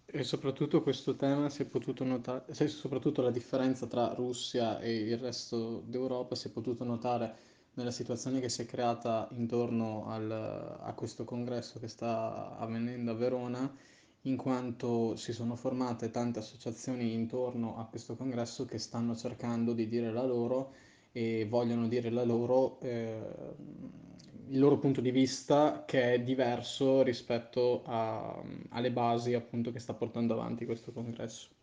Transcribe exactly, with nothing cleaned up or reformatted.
E soprattutto questo tema si è potuto notare, se- soprattutto la differenza tra Russia e il resto d'Europa si è potuto notare nella situazione che si è creata intorno al- a questo congresso che sta avvenendo a Verona, in quanto si sono formate tante associazioni intorno a questo congresso che stanno cercando di dire la loro e vogliono dire la loro, eh, il loro punto di vista che è diverso rispetto a- alle basi appunto che sta portando avanti questo congresso.